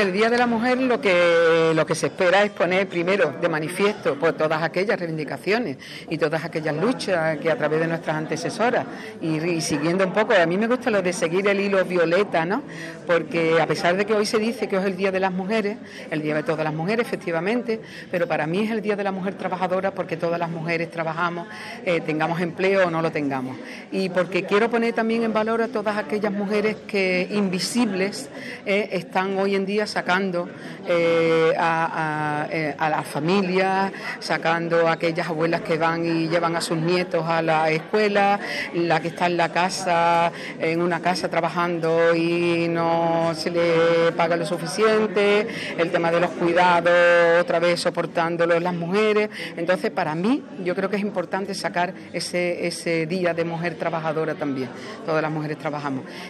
el Día de la Mujer lo que se espera es poner primero de manifiesto pues, todas aquellas reivindicaciones y todas aquellas luchas que a través de nuestras antecesoras y siguiendo un poco, a mí me gusta lo de seguir el hilo violeta, ¿no? Porque a pesar de que hoy se dice que es el Día de las Mujeres, el Día de todas las mujeres efectivamente, pero para mí es el Día de la Mujer Trabajadora porque todas las mujeres trabajamos, tengamos empleo o no lo tengamos, y porque quiero poner también en valor a todas aquellas mujeres que invisibles están hoy en día sacando a las familias, sacando a aquellas abuelas que van y llevan a sus nietos a la escuela, la que está en la casa, en una casa trabajando y no se le paga lo suficiente, el tema de los cuidados, otra vez soportándolo las mujeres. Entonces, para mí, yo creo que es importante sacar ese día de mujer trabajadora también. Todas las mujeres trabajamos.